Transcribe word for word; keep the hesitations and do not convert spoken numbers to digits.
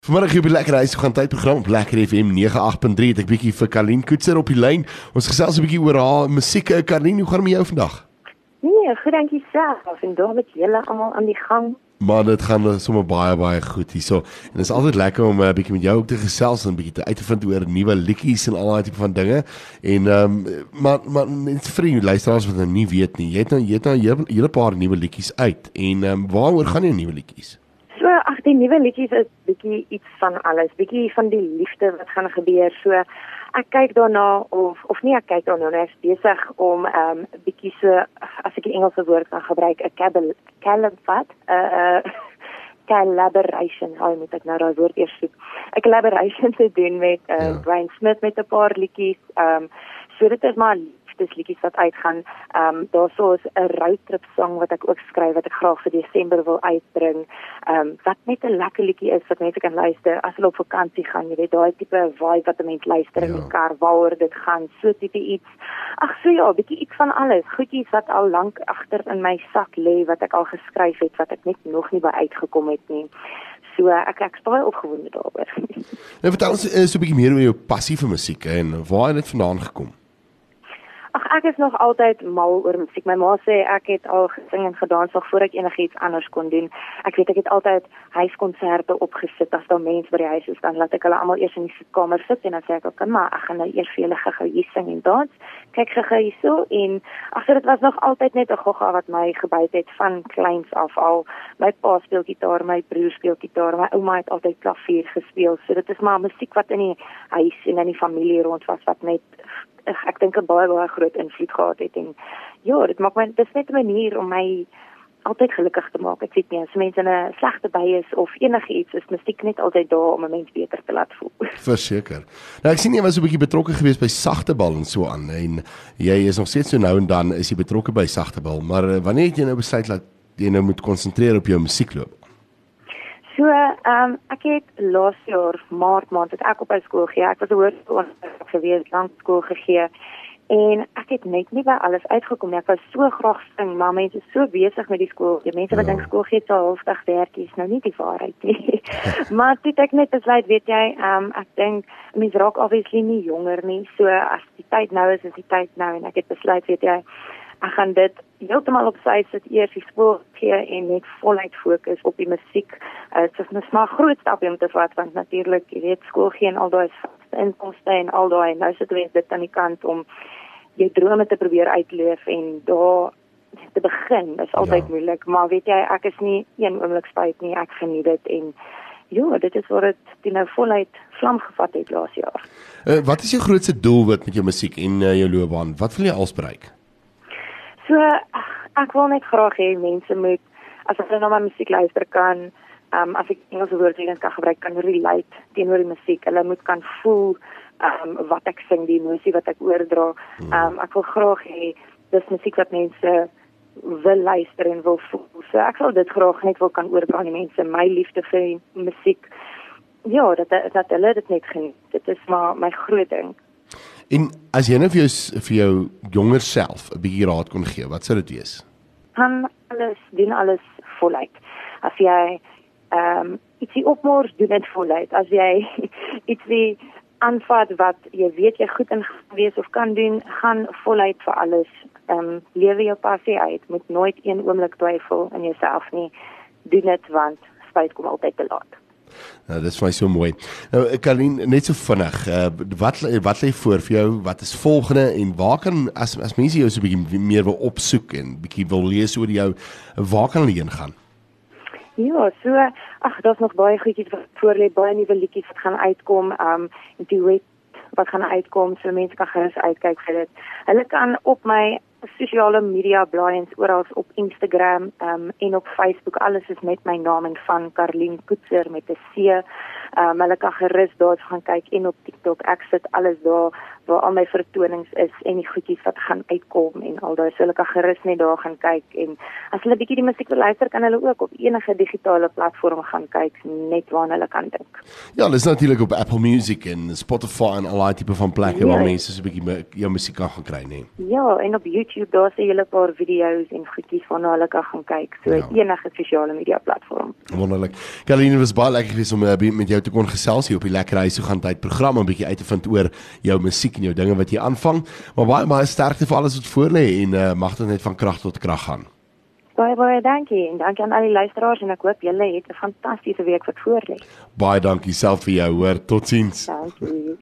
Vanmiddag hier op die Lekker Huis gaan tydprogram op Lekker F M nege agt punt drie het ek bietjie vir Karlien Koetser op die lyn. Ons gesels 'n bietjie oor haar musiek. Karlien, hoe gaan dit met jou vandag? Nee, goed dankie self. En daar met julle almal aan die gang. Maar dit gaan sommer baie baie goed hierso. En dit is altyd lekker om 'n uh, bietjie met jou ook te gesels en 'n bietjie te uit te vind oor nuwe liedjies en al daai tipe van dinge. En ehm um, maar maar net vir die luisteraars wat nou nie weet nie. Jy het nou jy het nou 'n hele paar nuwe liedjies uit. En ehm um, waaroor gaan die nuwe liedjies? So, ag die nuwe liedjies is bietjie iets van alles, bietjie van die liefde wat gaan gebeur. So ek kyk daarna of of nie ek kyk daarna nou, ek is besig om ehm um, bietjie so as ek die Engelse woord kan gebruik, 'n cabal calabvat, 'n uh, uh, collaboration, hoe moet ek nou daai woord eers soek? 'n collaboration te doen met uh, ja. Brian Smith met 'n paar liedjies. Ehm um, so dit is maar dis liedjies wat uitgaan. Ehm um, daarso is 'n roadtrip song wat ek ook skryf wat ek graag vir Desember wil uitbring. Ehm um, wat net 'n lekker liedjie is wat mense kan luister as hulle op vakansie gaan. Jy weet daai tipe vibe wat 'n mens luister ja. in die kar waaroor dit gaan, so tipe iets. Ag so ja, bietjie iets van alles. Goedjies wat al lank agter in my sak lê wat ek al geskryf het wat ek net nog nie by uitgekom het nie. So ek ek is baie opgewonde daaroor. Nou vertel ons so 'n bietjie meer oor jou passie vir musiek en waar het dit vandaan gekom? Ag ek is nog altyd mal oor musiek. My ma sê ek het al gesing en gedans nog voor ek enigiets anders kon doen. Ek weet ek het altyd huiskonserte opgesit. As daar mense by die huis is, dan laat ek hulle almal eers in die sitkamer sit en dan sê ek ook, maar ek gaan nou eers vir julle gou hier sing en dans. Kyk gou hierso en ag so dit was nog altyd net 'n gogga wat my gebyt het van kleins af al. My pa speel gitaar, my broer speel gitaar, my ouma het altyd klavier gespeel. So dit is maar musiek wat in die huis en in die familie rond was wat net ek dink 'n baie baie groot invloed gehad het en ja, dit maak my dit is net 'n manier om my altyd gelukkig te maak. Ek weet nie as mense in 'n slegte by is of enigiets is musiek net altyd daar om 'n mens beter te laat voel. Verseker. Nou ek sien jy was 'n bietjie betrokke geweest by Sagtebal en so aan en jy is nog steeds so nou en dan is jy betrokke by Sagtebal, maar uh, wanneer het jy nou besluit dat jy nou moet konsentreer op jou musiekloop? So, ehm um, ek het laas jaar maart maand het ek op 'n skool gegee. Ek was 'n hoërskool gewees, lank skool gegee. En ek het net nie by alles uitgekom nie. Ek wou so graag sing, maar mense is so besig met die skool. Die mense wat ja. dink skool gee so halfdag werkie is nou nie die waarheid nie. Maar toe ek net besluit, weet jy, ehm um, ek dink mense raak obviously nie jonger nie. So as die tyd nou is, is die tyd nou en ek het besluit, weet jy, ek gaan dit heeltemal op sy sit eers die skool gee en net voluit fokus op die musiek. Uh, dit is maar 'n groot stap om te vat want natuurlik, jy weet, skool gee en al daai vaste inkomste en al daai nou sit jy dit aan die kant om jou drome te probeer uitleef en daar te begin. Dit is altyd ja. moeilik, maar weet jy, ek is nie een oomblik spyt nie. Ek geniet dit en ja, dit is waar dit nou voluit vlam gevat het laas jaar. Uh, wat is jou grootste doelwit met jou musiek en uh, jou loopbaan? Wat wil jy als bereik? So, ek wil net graag hê mense moet, as hulle na my musiek luister kan, um, as ek Engelse woorde kan gebruik, kan relate teenoor die musiek. Hulle moet kan voel um, wat ek sing, die emosie wat ek oordra. Um, ek wil graag hê, dis musiek wat mense wil luister en wil voel. So ek sal dit graag net wil kan oordra aan die mense, my liefde vir die musiek. Ja, dat, dat hulle dit net geniet. Dit is maar my groot ding. En as jy nou vir jou, vir jou jonger self 'n bietjie raad kon gee, wat sou dit wees? Gaan alles, doen alles voluit. As jy ehm um, ietsie opmors, doen dit voluit. As jy ietsie aanvat wat jy weet jy goed in wees of kan doen, gaan voluit vir alles. Ehm um, lewe jou passie uit. Moet nooit een oomblik twyfel in jouself nie. Doen dit want spyt kom altyd te laat. Nou, dit is vir my so mooi. Nou, Karlien, net so vinnig, uh, wat wat lê voor vir jou? Wat is volgende en waar kan as as mense jou so 'n bietjie meer wil opsoek en bietjie wil lees oor jou, waar kan hulle heen gaan? Ja, so ag, daar's nog baie goedjies wat voor lê, baie nuwe liedjies wat gaan uitkom, um en die web wat gaan uitkom, so mense kan gerus uitkyk vir dit. Hulle kan op my sosiale media blaaiens oral op Instagram um, en op Facebook, alles is met my naam en van Karlien Koetser met 'n C. Um, hulle kan gerus daar gaan kyk en op TikTok, ek sit alles daar waar al my vertonings is en die goedjies wat gaan uitkom en al daai, so hulle kan gerus net daar gaan kyk en as hulle bietjie die musiek wil luister, kan hulle ook op enige digitale platform gaan kyk, net waar hulle kan dink. Ja, dis natuurlik op Apple Music en Spotify en al daai tipe van plekke ja. waar mense so 'n bietjie jou musiek kan gaan kry, nee. Ja, en op YouTube, daar sê julle 'n paar video's en goedjies waarna hulle kan gaan kyk, so ja. enige sosiale media platform. Wonderlik. Karlien, was baie lekker geweest om uh, met jou jou te kon gesels hier op die Lekker Huis toe gaan tyd program, 'n bietjie uit te vind oor jou musiek en jou dinge wat jy aanvang. Maar baie baie sterkte vir alles wat voor lê en uh, mag dit net van krag tot krag gaan. Baie baie dankie en dankie aan al die luisteraars en ek hoop julle het 'n fantastiese week wat voor lê. Baie dankie self vir jou, hoor. Totsiens. Dankie.